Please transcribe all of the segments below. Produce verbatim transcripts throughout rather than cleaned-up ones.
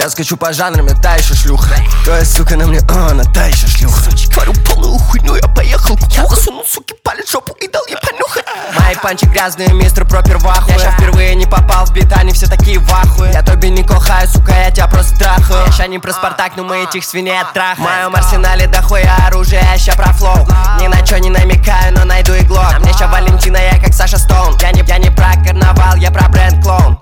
Я скачу по жанрам, я та еще шлюха. Твоя сука на мне, а, она та еще шлюха. Творю полную хуйню, я поехал. Я засунул, суки, палец в жопу и дал ей понюхать. Мои панчи грязные, мистер Пропер в ахуе. Я ща впервые не попал в бит, они все такие в ахуе. Я тоби не кохаю, сука, я тебя просто трахаю. Я ща не про Спартак, но мы этих свиней оттрахаем. В моем арсенале дохуя оружия, я ща про флоу. Ни на чё не намекаю, но найду и глок. А мне ща Валентина, я как Саша Стоун. Я не, я не про карнавал, я про бренд клоун.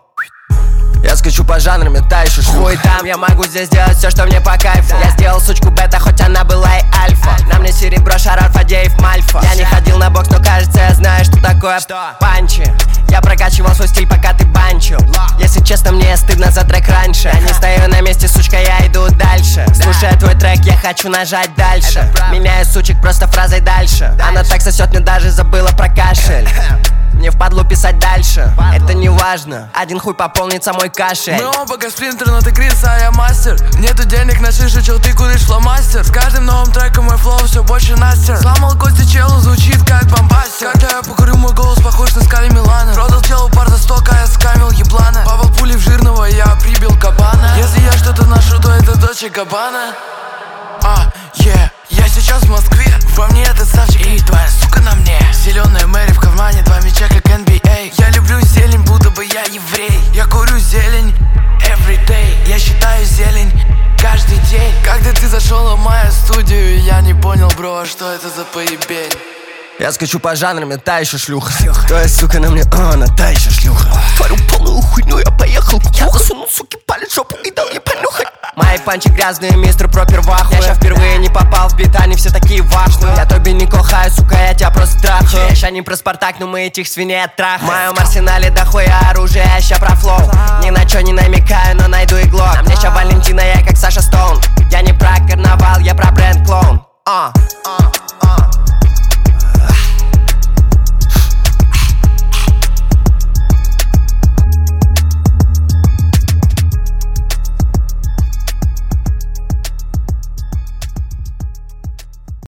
Я скачу по жанрам, я та еще шлюха. Хуй там, я могу здесь делать все, что мне по кайфу. Я сделал сучку бета, хоть она была и альфа. На мне серебро, Шарар, Фадеев, Мальфа. Я не ходил на бокс, но кажется, я знаю, что такое панчи. Я прокачивал свой стиль, пока ты банчил. Если честно, мне стыдно за трек раньше. Не стою на месте, сучка, я иду дальше. Слушая твой трек, я хочу нажать дальше. Меняю сучек просто фразой дальше. Она так сосет, мне даже забыла про кашель. Мне впадло писать дальше, это не важно. Один хуй пополнится мой кашель. Мы оба как сплинтер, но ты Крис, а я мастер. Нету денег на шише, чел, ты куришь фломастер. С каждым новым треком мой флоу все больше настер. Сломал кости челу, звучит как бомбастер. Когда я покурю, мой голос похож на Скали Милана. Продал челу пар за сто, а я скамил еблана. Папа пули в жирного, я прибил кабана. Если я что-то ношу, то это Дольче Габбана. А, е, я сейчас в Москве. Во мне этот савчик и твоя сука на мне. Зеленая Мэри в кармане, два мяча как эн би эй. Я люблю зелень, будто бы я еврей. Я курю зелень everyday. Я считаю зелень каждый день. Когда ты зашел в мою студию, я не понял, бро, что это за поебень. Я скачу по жанрам, я та еще шлюха. Твоя сука на мне, а, она та еще шлюха. Творю полную хуйню, я поехал. Я засунул, суки, палец в жопу и дал ей понюхать. Мои панчи грязные, мистер Пропер в ахуе. Я ща впервые не попал в бит, они все такие в ахуе. Я тоби не кохаю, сука, я тебя просто трахаю. Я ща не про Спартак, но мы этих свиней оттрахаем. В моем арсенале дохуя оружия, я ща про флоу. Ни на чё не намекаю, но найду и глок. А мне ща Валентина, я как Саша Стоун. Я не про карнавал, я про бренд клоун. uh.